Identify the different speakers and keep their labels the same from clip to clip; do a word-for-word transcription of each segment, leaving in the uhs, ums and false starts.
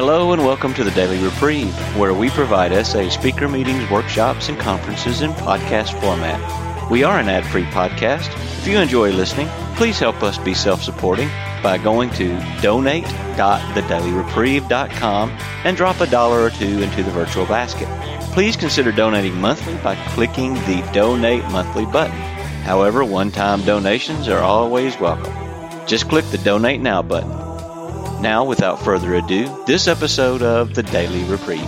Speaker 1: Hello and welcome to the Daily Reprieve, where we provide essay speaker meetings, workshops, and conferences in podcast format. We are an ad-free podcast. If you enjoy listening, please help us be self-supporting by going to donate dot the daily reprieve dot com and drop a dollar or two into the virtual basket. Please consider donating monthly by clicking the Donate Monthly button. However, one-time donations are always welcome. Just click the Donate Now button. Now, without further ado, this episode of the Daily Reprieve.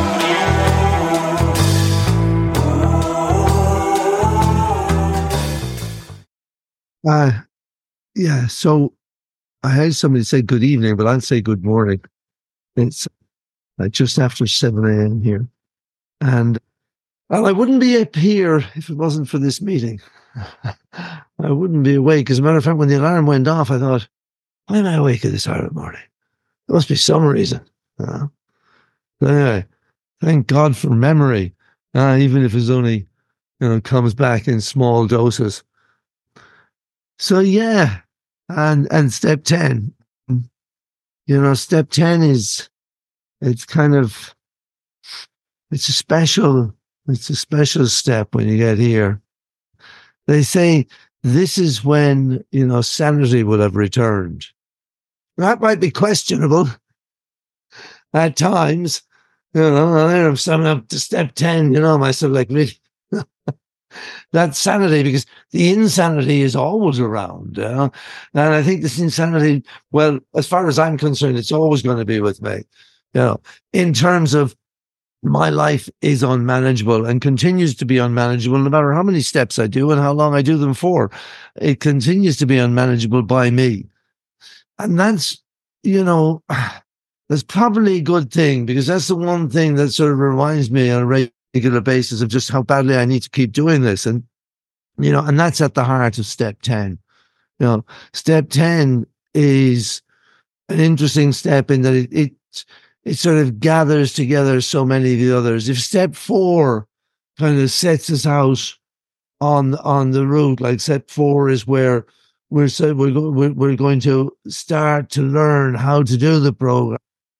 Speaker 2: Uh, yeah, so I had somebody say good evening, but I'll say good morning. It's uh, just after seven a.m. here. And well, I wouldn't be up here if it wasn't for this meeting. I wouldn't be awake. As a matter of fact, when the alarm went off, I thought, why am I awake at this hour of the morning? There must be some reason. Uh, but anyway, thank God for memory, uh, even if it's only, you know, comes back in small doses. So yeah, and and step ten, you know, step ten is, it's kind of, it's a special, it's a special step when you get here. They say this is when, you know, sanity will have returned. That might be questionable at times. You know, I'm summing up to step ten, you know, myself like, really? That's sanity, because the insanity is always around. You know? And I think this insanity, well, as far as I'm concerned, it's always going to be with me. You know, in terms of my life is unmanageable and continues to be unmanageable no matter how many steps I do and how long I do them for. It continues to be unmanageable by me. And that's, you know, that's probably a good thing, because that's the one thing that sort of reminds me on a regular basis of just how badly I need to keep doing this. And, you know, and that's at the heart of step ten. You know, step ten is an interesting step in that it, it, it sort of gathers together so many of the others. If step four kind of sets us out on, on the route, like step four is where We're so we're go, we're we're going to start to learn how to do the program.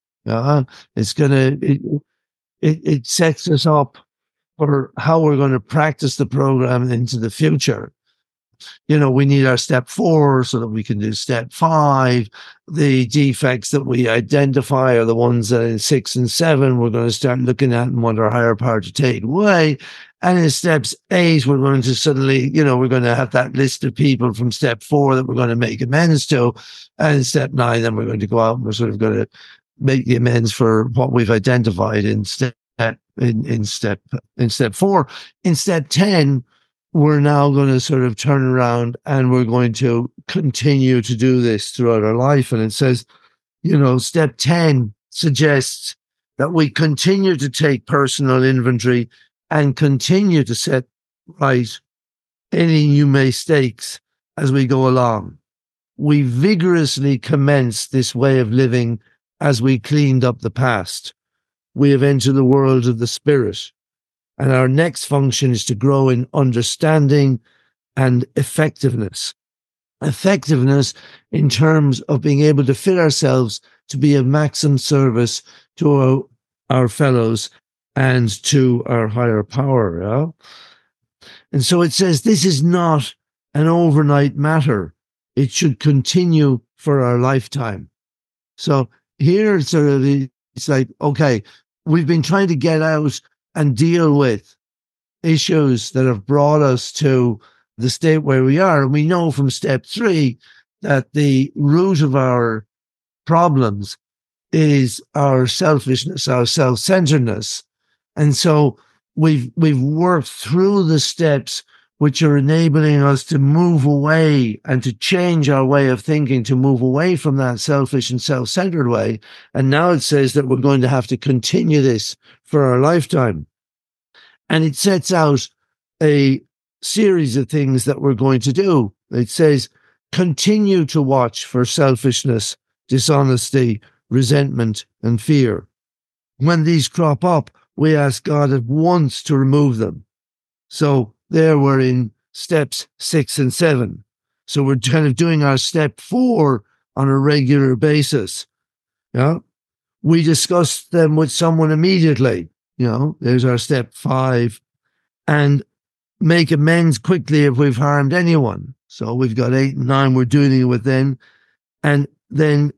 Speaker 2: Uh, it's gonna it, it it sets us up for how we're going to practice the program into the future. You know, we need our step four so that we can do step five. The defects that we identify are the ones that in six and seven we're going to start looking at and want our higher power to take away. And in steps eight, we're going to suddenly, you know, we're going to have that list of people from step four that we're going to make amends to. And in step nine, then we're going to go out and we're sort of going to make the amends for what we've identified in step, in, in step, in step four. In step ten, we're now going to sort of turn around and we're going to continue to do this throughout our life. And it says, you know, step ten suggests that we continue to take personal inventory and continue to set right any new mistakes as we go along. We vigorously commence this way of living as we cleaned up the past. We have entered the world of the spirit, and our next function is to grow in understanding and effectiveness. Effectiveness in terms of being able to fit ourselves to be of maximum service to our, our fellows and to our higher power. Yeah? And so it says this is not an overnight matter. It should continue for our lifetime. So here it's sort of, it's like, okay, we've been trying to get out and deal with issues that have brought us to the state where we are. And we know from step three that the root of our problems is our selfishness, our self-centeredness. And so we've we've worked through the steps which are enabling us to move away and to change our way of thinking, to move away from that selfish and self-centered way. And now it says that we're going to have to continue this for our lifetime. And it sets out a series of things that we're going to do. It says, continue to watch for selfishness, dishonesty, resentment, and fear. When these crop up, we ask God at once to remove them. So there we're in steps six and seven. So we're kind of doing our step four on a regular basis. Yeah. we discuss them with someone immediately. You know, there's our step five. And make amends quickly if we've harmed anyone. So we've got eight and nine we're dealing with then. And then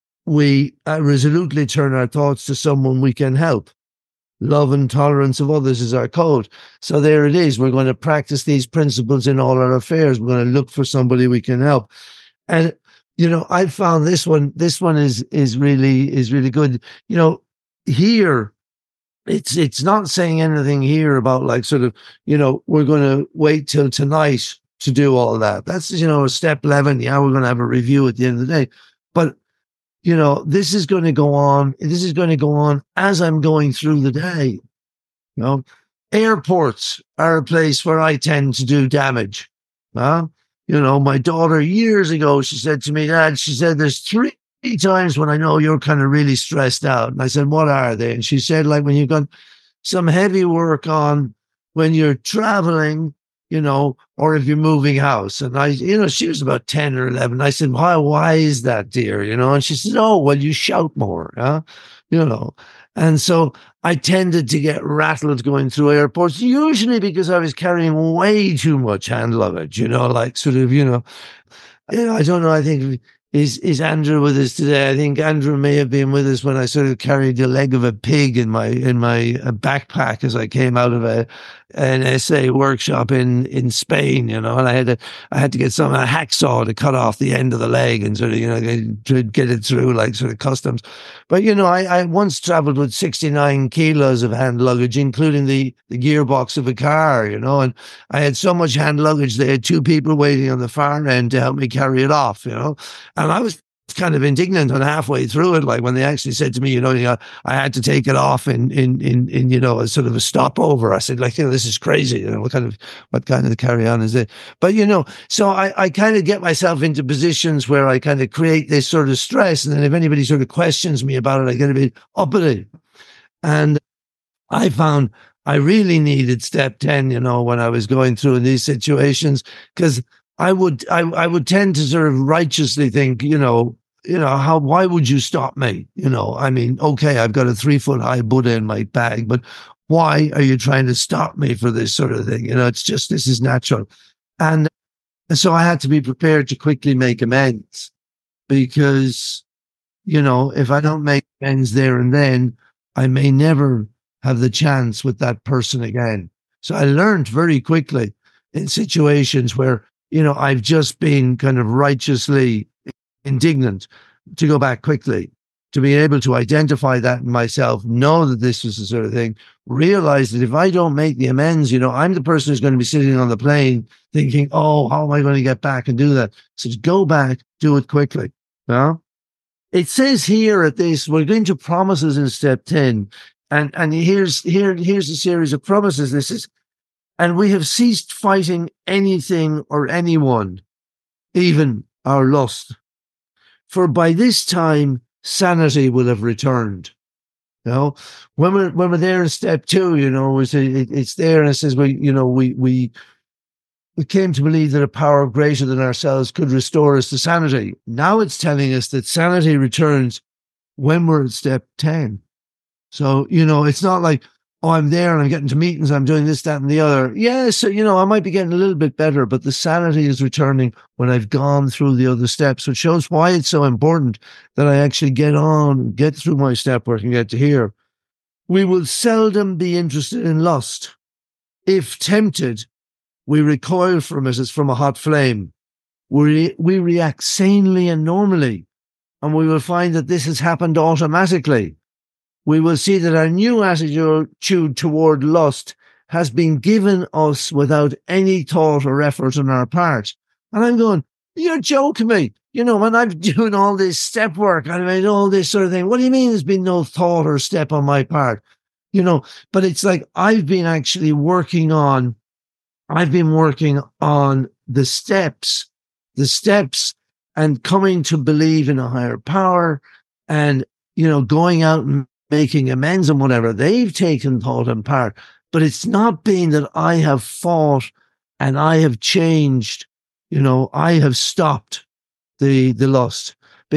Speaker 2: we uh, resolutely turn our thoughts to someone we can help. Love and tolerance of others is our code. So there it is. We're going to practice these principles in all our affairs. We're going to look for somebody we can help. And, you know, I found this one, this one is, is really, is really good. You know, here, it's, it's not saying anything here about like sort of, you know, we're going to wait till tonight to do all that. That's, you know, step eleven. Yeah, we're going to have a review at the end of the day. But, you know, this is going to go on. This is going to go on as I'm going through the day. You know, airports are a place where I tend to do damage. Huh? You know, my daughter years ago, she said to me, Dad, she said, there's three times when I know you're kind of really stressed out. And I said, what are they? And she said, like when you've got some heavy work on, when you're traveling, you know, or if you're moving house. And I, you know, she was about ten or eleven. I said, why, why is that, dear? You know, and she said, oh, well, you shout more, huh? You know. And so I tended to get rattled going through airports, usually because I was carrying way too much hand luggage, you know, like sort of, you know, you know, I don't know. I think is is Andrew with us today? I think Andrew may have been with us when I sort of carried the leg of a pig in my in my backpack as I came out of a an essay workshop in in Spain, you know, and I had to I had to get some a hacksaw to cut off the end of the leg and sort of, you know, to get it through like sort of customs. But you know, I, I once traveled with sixty-nine kilos of hand luggage, including the the gearbox of a car, you know, and I had so much hand luggage they had two people waiting on the far end to help me carry it off, you know. And I was kind of indignant on halfway through it, like when they actually said to me, you know, you know I had to take it off in, in, in, in, you know, a sort of a stopover. I said, like, you know, this is crazy. You know, what kind of, what kind of carry on is it? But, you know, so I, I kind of get myself into positions where I kind of create this sort of stress. And then if anybody sort of questions me about it, I get a bit uppity. And I found I really needed step ten, you know, when I was going through in these situations, because I would, I, I would tend to sort of righteously think, you know, you know, how, why would you stop me? You know, I mean, okay, I've got a three foot high Buddha in my bag, but why are you trying to stop me for this sort of thing? You know, it's just, this is natural. And, and so I had to be prepared to quickly make amends because, you know, if I don't make amends there and then, I may never have the chance with that person again. So I learned very quickly in situations where, you know, I've just been kind of righteously indignant to go back quickly, to be able to identify that in myself, know that this was the sort of thing, realize that if I don't make the amends, you know, I'm the person who's going to be sitting on the plane thinking, oh, how am I going to get back and do that? So just go back, do it quickly. You know? It says here at this, we're going to promises in step ten. And, and here's, here, here's a series of promises. This is, and we have ceased fighting anything or anyone, even our lust. For by this time, sanity will have returned. You know, when we're, when we're there in step two, you know, it's, it, it's there and it says, we, you know, we, we, we came to believe that a power greater than ourselves could restore us to sanity. Now it's telling us that sanity returns when we're at step ten. So, you know, it's not like, oh, I'm there and I'm getting to meetings, I'm doing this, that, and the other. Yeah, so, you know, I might be getting a little bit better, but the sanity is returning when I've gone through the other steps, which shows why it's so important that I actually get on, get through my step work and get to here. We will seldom be interested in lust. If tempted, we recoil from it as from a hot flame. We, we react sanely and normally, and we will find that this has happened automatically. We will see that our new attitude toward lust has been given us without any thought or effort on our part. And I'm going, you're joking me. You know, when I'm doing all this step work, I mean, all this sort of thing, what do you mean there's been no thought or step on my part? You know, but it's like I've been actually working on, I've been working on the steps, the steps and coming to believe in a higher power and, you know, going out and making amends and whatever. They've taken thought and part, but it's not been that I have fought and I have changed, you know, I have stopped the, the lust, because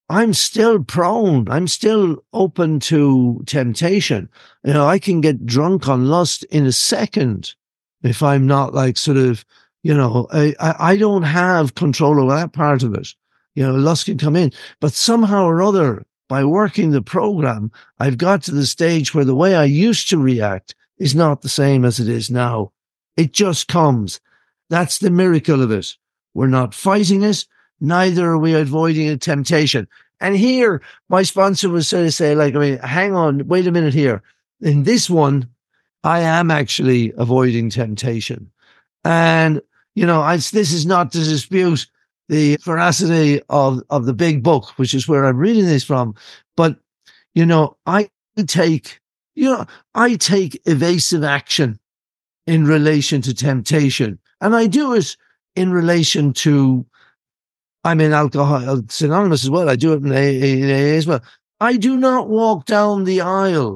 Speaker 2: I'm still prone. I'm still open to temptation. You know, I can get drunk on lust in a second if I'm not like sort of, you know, I, I don't have control over that part of it. You know, lust can come in, but somehow or other, by working the program, I've got to the stage where the way I used to react is not the same as it is now. It just comes. That's the miracle of it. We're not fighting it. Neither are we avoiding a temptation. And here, my sponsor was sort of say, like, I mean, hang on, wait a minute here. In this one, I am actually avoiding temptation. And, you know, I, this is not to dispute the veracity of, of the big book, which is where I'm reading this from. But, you know, I take, you know, I take evasive action in relation to temptation. And I do it in relation to, I'm in Alcoholics Anonymous as well. I do it in A A, in A A as well. I do not walk down the aisle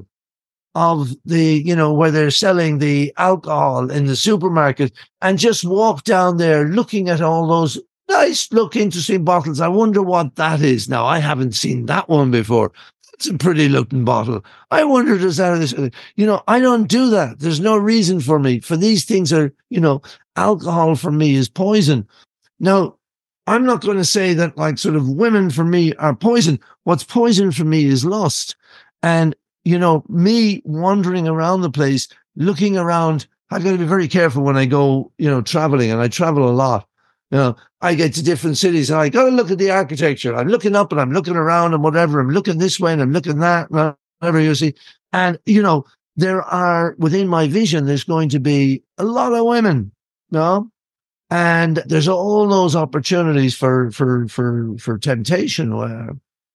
Speaker 2: of the, you know, where they're selling the alcohol in the supermarket and just walk down there looking at all those nice look interesting bottles. I wonder what that is. Now, I haven't seen that one before. It's a pretty looking bottle. I wonder, does that, this, you know, I don't do that. There's no reason for me. For these things are, you know, alcohol for me is poison. Now, I'm not going to say that like sort of women for me are poison. What's poison for me is lust. And, you know, me wandering around the place, looking around, I've got to be very careful when I go, you know, traveling, and I travel a lot. You know, I get to different cities and I go look at the architecture. I'm looking up and I'm looking around and whatever. I'm looking this way and I'm looking that, whatever you see. And, you know, there are, within my vision, there's going to be a lot of women, you know? And there's all those opportunities for, for, for, for temptation where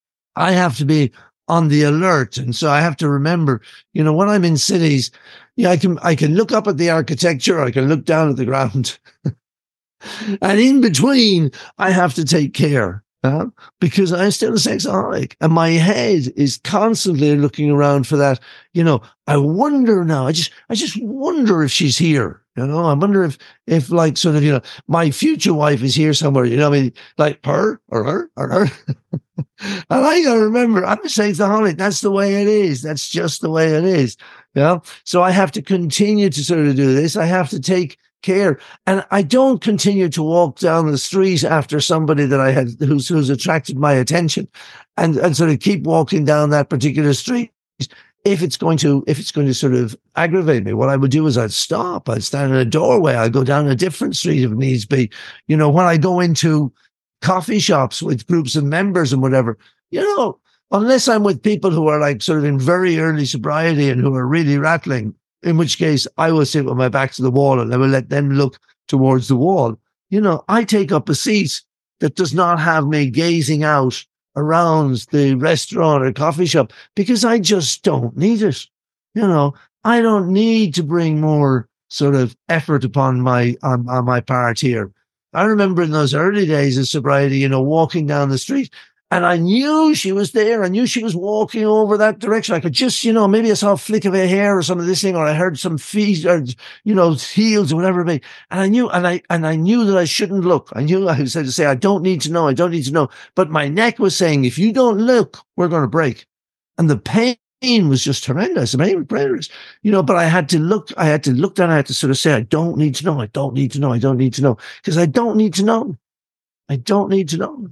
Speaker 2: I have to be on the alert. And so I have to remember, you know, when I'm in cities, yeah, I can, I can look up at the architecture, I can look down at the ground. And in between, I have to take care, uh, because I'm still a sexaholic and my head is constantly looking around for that. You know, I wonder now, I just, I just wonder if she's here. You know, I wonder if, if like sort of, you know, my future wife is here somewhere, you know, I mean, like her or her or her. And I got to remember, I'm a sexaholic. That's the way it is. That's just the way it is. You know, so I have to continue to sort of do this. I have to take care. And I don't continue to walk down the street after somebody that I had, who's, who's attracted my attention and, and sort of keep walking down that particular street. If it's going to, if it's going to sort of aggravate me, what I would do is I'd stop. I'd stand in a doorway. I'd go down a different street if it needs be. You know, when I go into coffee shops with groups of members and whatever, you know, unless I'm with people who are like sort of in very early sobriety and who are really rattling, in which case I will sit with my back to the wall and I will let them look towards the wall. You know, I take up a seat that does not have me gazing out around the restaurant or coffee shop because I just don't need it. You know, I don't need to bring more sort of effort upon my, on, on my part here. I remember in those early days of sobriety, you know, walking down the street and I knew she was there. I knew she was walking over that direction. I could just, you know, maybe I saw a flick of her hair or some of this thing, or I heard some feet or, you know, heels or whatever it may be. And I knew, and I, and I knew that I shouldn't look. I knew I was to say, I don't need to know. I don't need to know. But my neck was saying, if you don't look, we're going to break. And the pain was just horrendous. The pain was horrendous, you know, but I had to look, I had to look down. I had to sort of say, I don't need to know. I don't need to know. I don't need to know because I don't need to know. I don't need to know.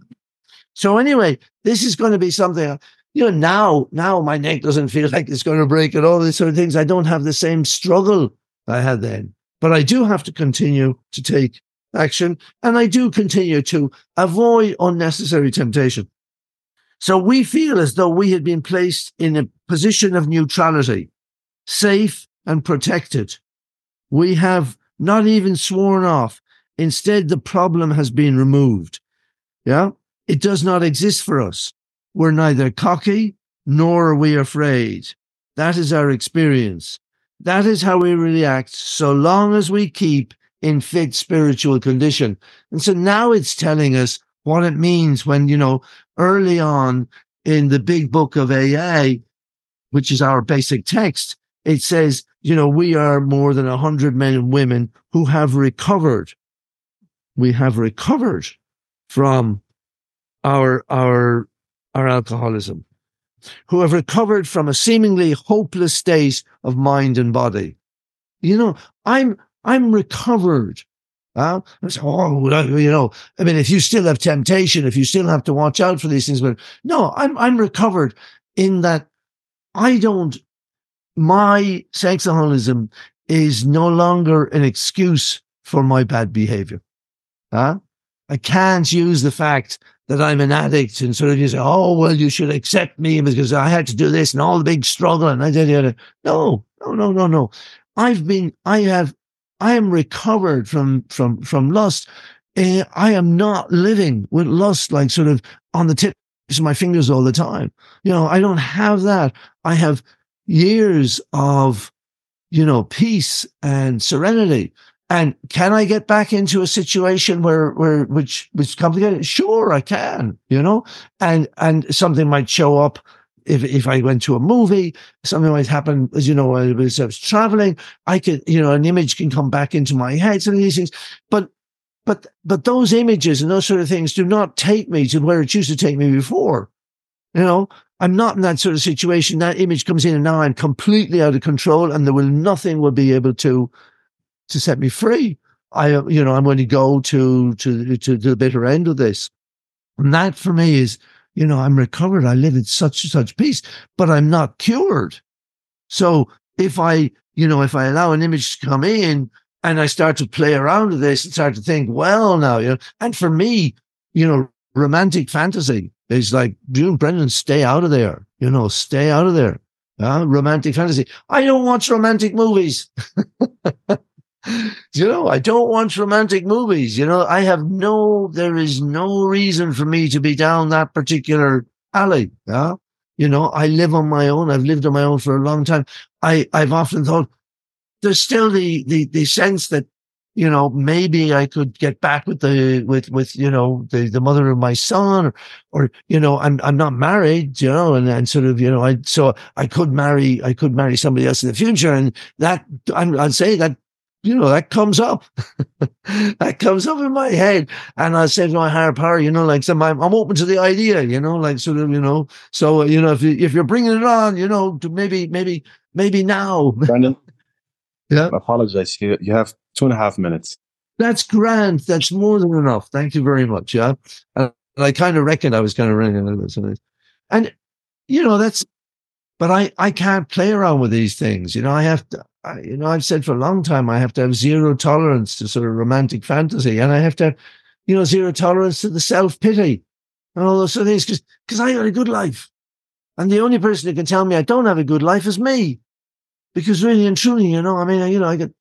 Speaker 2: So anyway, this is going to be something, you know, now, now my neck doesn't feel like it's going to break and all these sort of things. I don't have the same struggle I had then, but I do have to continue to take action and I do continue to avoid unnecessary temptation. So we feel as though we had been placed in a position of neutrality, safe and protected. We have not even sworn off. Instead, the problem has been removed. Yeah. It does not exist for us. We're neither cocky nor are we afraid. That is our experience. That is how we react so long as we keep in fit spiritual condition. And so now it's telling us what it means when, you know, early on in the big book of A A, which is our basic text, it says, you know, we are more than a hundred men and women who have recovered. We have recovered from our, our or alcoholism, who have recovered from a seemingly hopeless state of mind and body. You know, I'm I'm recovered. Uh, I say, oh, you know, I mean, if you still have temptation, if you still have to watch out for these things, but no, I'm I'm recovered in that I don't. My sexaholism is no longer an excuse for my bad behavior. Huh? I can't use the fact that I'm an addict and sort of you say, oh, well, you should accept me because I had to do this and all the big struggle. And I did it. No, no, no, no, no. I've been, I have, I am recovered from, from, from lust. Uh, I am not living with lust, like sort of on the tips of my fingers all the time. You know, I don't have that. I have years of, you know, peace and serenity. And can I get back into a situation where, where, which, which is complicated? Sure, I can, you know, and, and something might show up if, if I went to a movie, something might happen, as you know, as I was traveling, I could, you know, an image can come back into my head, some of these things, but, but, but those images and those sort of things do not take me to where it used to take me before. You know, I'm not in that sort of situation. That image comes in and now I'm completely out of control and there will, nothing will be able to, to set me free. I, you know, I'm going to go to, to, to the bitter end of this. And that for me is, you know, I'm recovered. I live in such and such peace, but I'm not cured. So if I, you know, if I allow an image to come in and I start to play around with this and start to think, well, now, you know, and for me, you know, romantic fantasy is like, June Brennan, stay out of there, you know, stay out of there. Uh, romantic fantasy. I don't watch romantic movies. You know, I don't watch romantic movies. You know, I have no, there is no reason for me to be down that particular alley. Yeah. You know, I live on my own. I've lived on my own for a long time. I, I've often thought there's still the, the, the sense that, you know, maybe I could get back with the, with, with, you know, the, the mother of my son or, or, you know, I'm, I'm not married, you know, and, and sort of, you know, I, so I could marry, I could marry somebody else in the future. And that, I'm, I'd say that, you know, that comes up. That comes up in my head. And I said to my higher power, you know, like, some, I'm, I'm open to the idea, you know, like sort of, you know, so, you know, if you, if you're bringing it on, you know, to maybe, maybe, maybe now.
Speaker 3: Brendan,
Speaker 2: yeah.
Speaker 3: I apologize. You, you have two and a half minutes.
Speaker 2: That's grand. That's more than enough. Thank you very much. Yeah. And I kind of reckoned I was kind of running a little bit. And, you know, that's, but I, I can't play around with these things. You know, I have to, I, you know, I've said for a long time, I have to have zero tolerance to sort of romantic fantasy. And I have to have, you know, zero tolerance to the self-pity and all those sort of things because, because I got a good life. And the only person who can tell me I don't have a good life is me. Because really and truly, you know, I mean, you know, I get,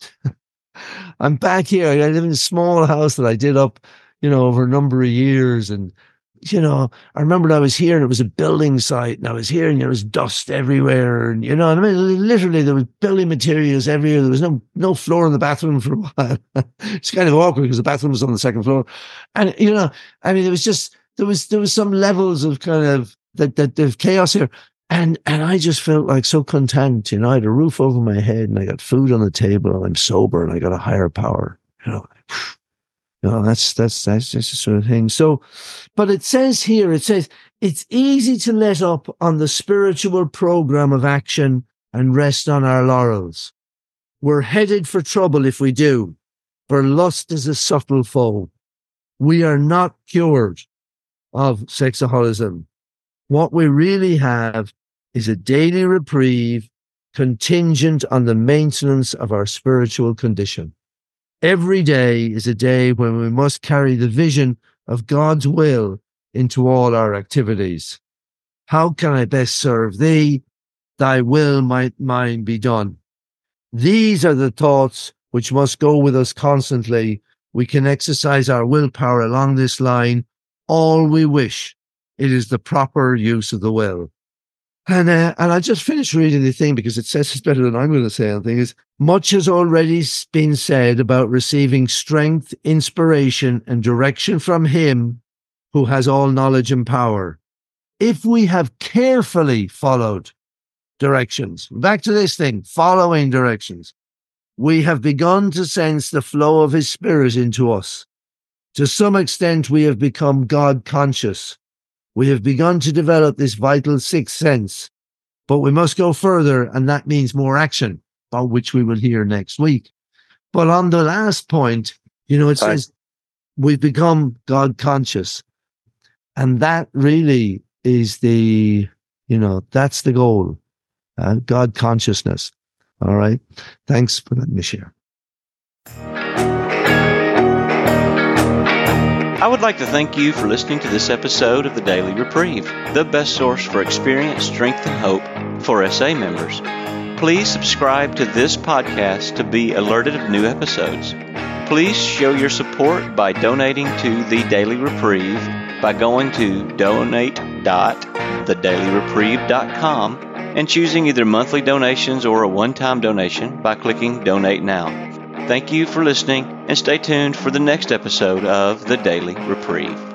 Speaker 2: I'm back here. I live in a small house that I did up, you know, over a number of years. And, you know, I remember I was here and it was a building site and I was here and there was dust everywhere. And, you know, I mean, literally there was building materials everywhere. There was no, no floor in the bathroom for a while. It's kind of awkward because the bathroom was on the second floor. And, you know, I mean, it was just, there was, there was some levels of kind of that, that, of chaos here. And, and I just felt like so content, you know, I had a roof over my head and I got food on the table and I'm sober and I got a higher power, you know. You know, that's, that's, that's just the sort of thing. So, but it says here, it says, it's easy to let up on the spiritual program of action and rest on our laurels. We're headed for trouble if we do, for lust is a subtle foe. We are not cured of sexaholism. What we really have is a daily reprieve contingent on the maintenance of our spiritual condition. Every day is a day when we must carry the vision of God's will into all our activities. How can I best serve thee? Thy will, might mine be done. These are the thoughts which must go with us constantly. We can exercise our willpower along this line all we wish. It is the proper use of the will. And uh, and I just finished reading the thing because it says it's better than I'm going to say. The thing is, much has already been said about receiving strength, inspiration, and direction from Him who has all knowledge and power. If we have carefully followed directions, back to this thing, following directions, we have begun to sense the flow of His Spirit into us. To some extent, we have become God conscious. We have begun to develop this vital sixth sense, but we must go further, and that means more action, about which we will hear next week. But on the last point, you know, it
Speaker 3: Sorry.
Speaker 2: says we've become God conscious. And that really is the, you know, that's the goal, uh, God consciousness. All right. Thanks for letting me share.
Speaker 1: I would like to thank you for listening to this episode of the Daily Reprieve, the best source for experience, strength, and hope for S A members. Please subscribe to this podcast to be alerted of new episodes. Please show your support by donating to the Daily Reprieve by going to donate dot the daily reprieve dot com and choosing either monthly donations or a one-time donation by clicking Donate Now. Thank you for listening, and stay tuned for the next episode of The Daily Reprieve.